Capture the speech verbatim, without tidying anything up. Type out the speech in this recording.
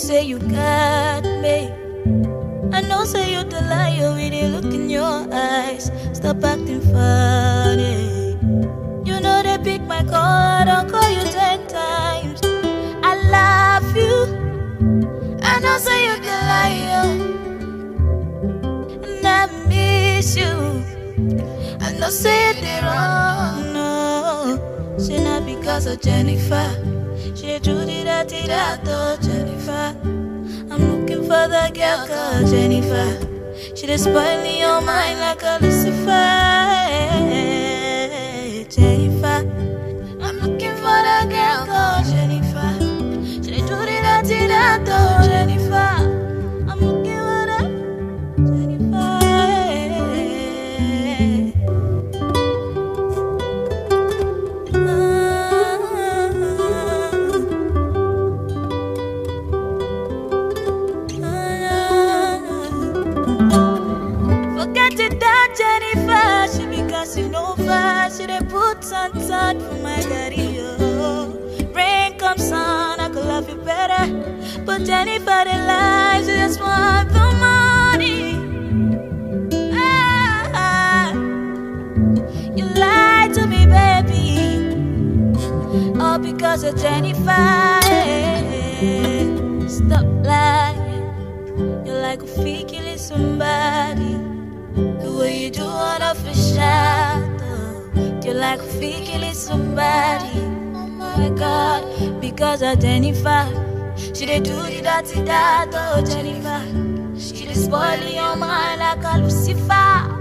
say you got me. I know say you the liar with the look in your eyes. Stop acting funny. You know they pick my call, I don't call you ten times. I love you. I know say you the liar, and I miss you. I know say they wrong, no. She not because of Jennifer. She do the that, the that, oh Jennifer. I'm looking for the girl called Jennifer. She just spoiling your mind like a Lucifer. Jennifer, I'm looking for the girl called Jennifer. She just do the that, the that, oh Jennifer. I'm looking for the Jennifer. She dey put sun sun for my career. Rain comes on, I could love you better. But Jennifer, the lies, you just want the money. Ah, you lied to me, baby, all because of Jennifer. Stop lying. You're like a fake killing somebody. The way you do on a fish out. You're like a fake killing somebody. Oh my God, because of Jennifer. She dey do the dirty that, oh Jennifer. She dey spoil your mind like a Lucifer.